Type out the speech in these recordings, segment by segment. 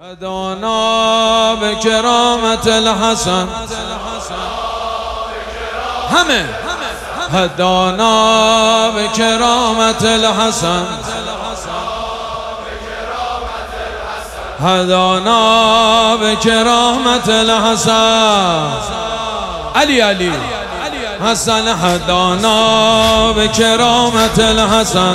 هدانا به کرامت الحسن همه هدانا به کرامت الحسن هدانا به کرامت الحسن علی حسن هدانا به کرامت الحسن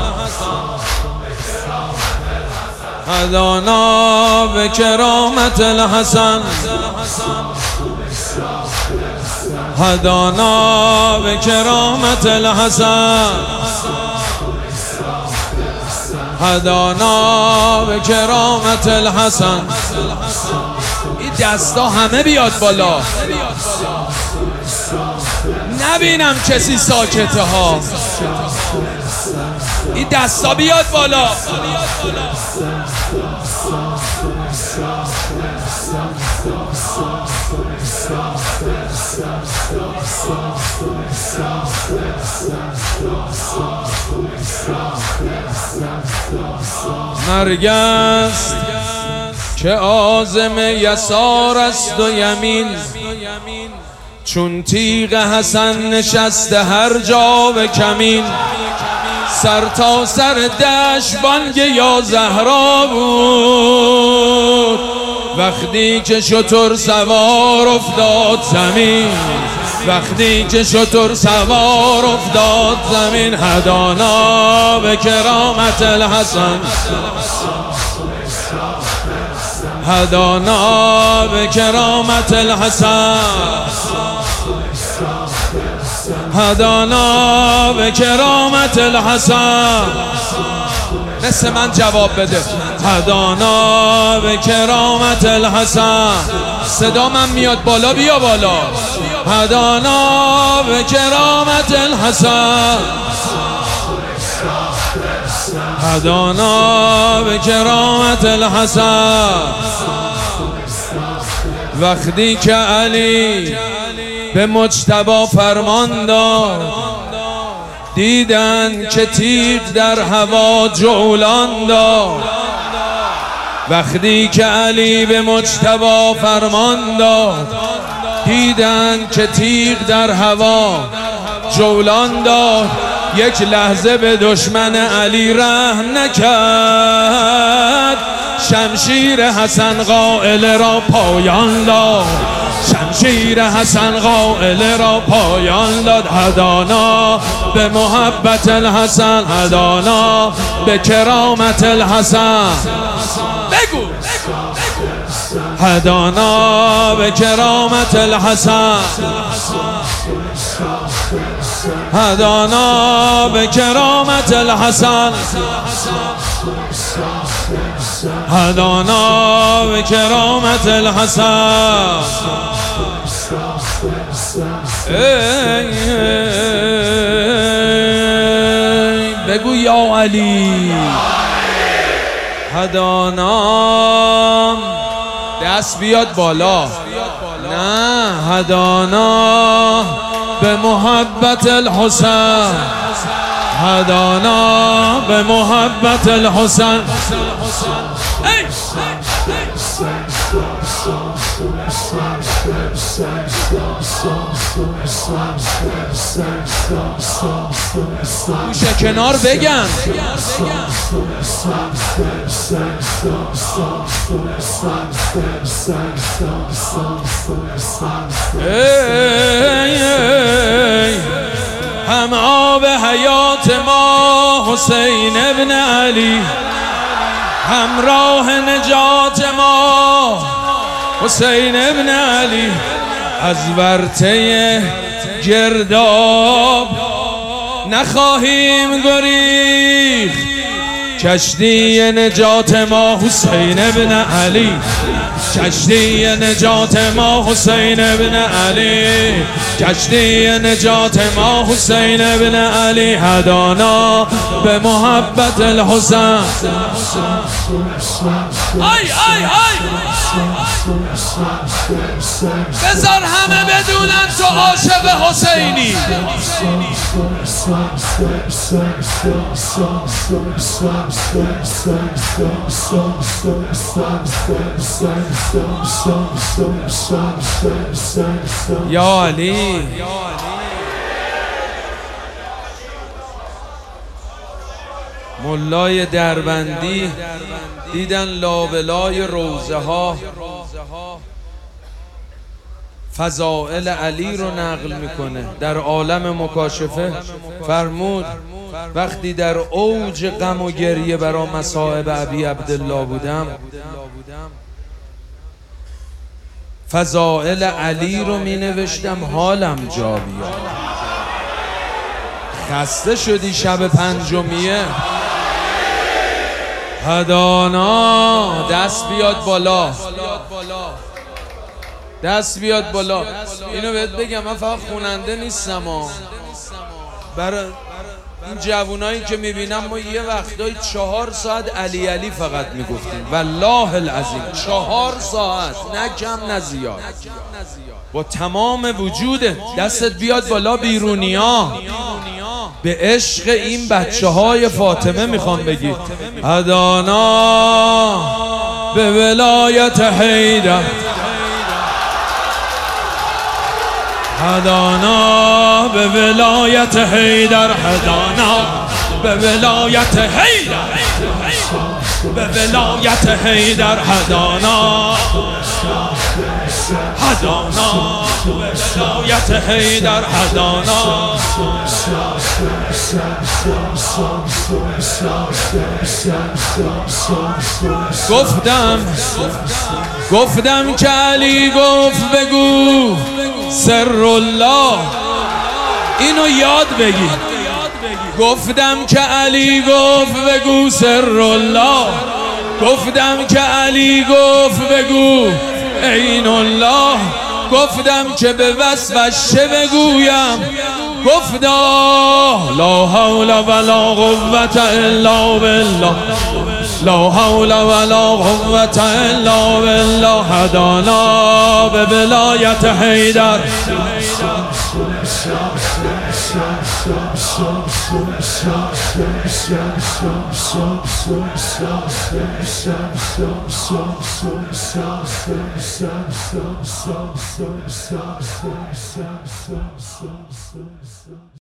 هدانا به کرامت الحسن هدانا به کرامت الحسن هدانا به کرامت الحسن. این دستا همه بیاد بالا، نبینم کسی ساکته ها. این دستا بیاد بالا. مرگ است که عازم یسار است و یمین، چون تیغ حسن نشسته هر جا به کمین. سر تا سر دشت بانگ یا زهرا بود، وقتی که شتر سوار افتاد زمین. وقتی که شتر سوار افتاد زمین. هدانا به کرامت الحسن هدانا به کرامت الحسن هدانا به کرامت الحسن. مثل من جواب بده. هدانا به کرامت الحسن. صدا من میاد بالا، بیا بالا. هدانا به کرامت الحسن هدانا به کرامت الحسن. وقتی که علی به مجتبی فرمان داد، دیدن که تیغ در هوا جولان داد. وقتی که علی به مجتبی فرمان داد، دیدن که تیغ در هوا جولان داد. یک لحظه به دشمن علی رحم نکرد، شمشیر حسن قائل را پایان داد. شمشیر حسن قائل را پایان داد. هدانا به محبت الحسن هدانا به کرامت الحسن. بگو هدانا به کرامت الحسن هدانا به کرامت الحسن هدانا به کرامت الحسن. بگو یا علی. هدانا دست بیاد بالا. نه هدانا به محبت الحسن هدانا به محبت الحسن. گوشه کنار بگن. هم آب حیات ما حسین ابن علی، همراه نجات ما حسین ابن علی. از ورطه گرداب نخواهیم گریخت، کشتی نجات ما حسین ابن علی. کشتی نجات ما حسین ابن علی. کشتی نجات ما حسین ابن علی. هدانا به محبت الحسن. آی آی آی بذار همه بدونن تو عاشق حسینی. یا علی ملای دربندی دیدن لابلای روزه ها فضائل علی رو نقل میکنه. در عالم مکاشفه فرمود وقتی در اوج غم و گریه برای مصائب ابی عبدالله بودم، فضائل علی رو می نوشتم حالم جا بیاد. خسته شدی شب پنجمیه؟ هدانا دست بیاد بالا، دست بیاد بالا. اینو بهت بگم من فقط خوننده نیستم برای این جوونایی که میبینم ما یه وقتایی 4 ساعت علی علی فقط میگفتیم، والله العظیم 4 ساعت، نه کم نه زیاد، با تمام وجوده. دستت بیاد بالا بیرونیا، به عشق این بچه های فاطمه میخوام بگی هدانا به ولایت حیدر، هدانا به ولایت حیدر، هدانا به ولایت حیدر، به ولایت حیدر، هدانا هدانا به ولایت حیدر، هدانا. گفتم که علی گفت بگو سر الله، اینو یاد بگی. گفتم که علی گفت بگو سر الله، گفتم که علی گفت بگو عین الله، گفتم که به وصفش چه بگویم، گفتا لا حول ولا قوة الا بالله، لا حول ولا قوة الا بالله، هدانا به ولایت حیدر.